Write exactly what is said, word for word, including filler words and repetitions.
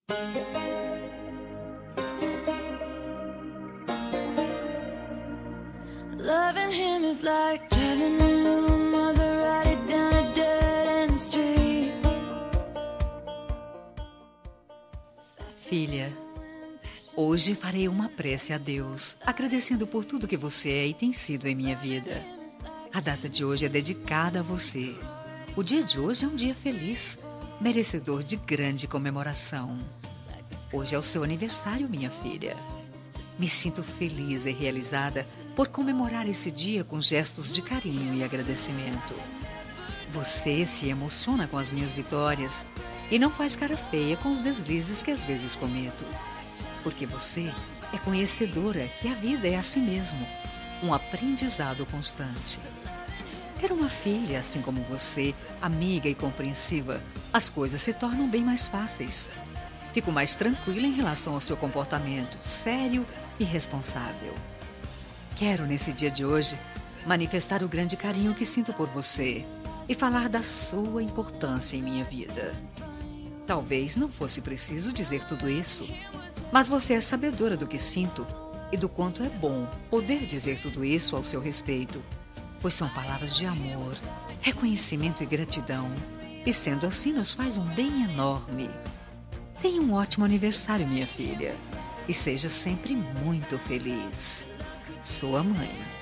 Loving him is like driving a new Maserati down a dead-end street. Filha, hoje farei uma prece a Deus, agradecendo por tudo que você é e tem sido em minha vida. A data de hoje é dedicada a você. O dia de hoje é um dia feliz, merecedor de grande comemoração. Hoje é o seu aniversário, minha filha. Me sinto feliz e realizada por comemorar esse dia com gestos de carinho e agradecimento. Você se emociona com as minhas vitórias e não faz cara feia com os deslizes que às vezes cometo. Porque você é conhecedora que a vida é assim mesmo, um aprendizado constante. Ter uma filha assim como você, amiga e compreensiva, as coisas se tornam bem mais fáceis. Fico mais tranquila em relação ao seu comportamento sério e responsável. Quero, nesse dia de hoje, manifestar o grande carinho que sinto por você e falar da sua importância em minha vida. Talvez não fosse preciso dizer tudo isso, mas você é sabedora do que sinto e do quanto é bom poder dizer tudo isso ao seu respeito, pois são palavras de amor, reconhecimento e gratidão, e sendo assim nos faz um bem enorme. Tenha um ótimo aniversário, minha filha, e seja sempre muito feliz. Sua mãe.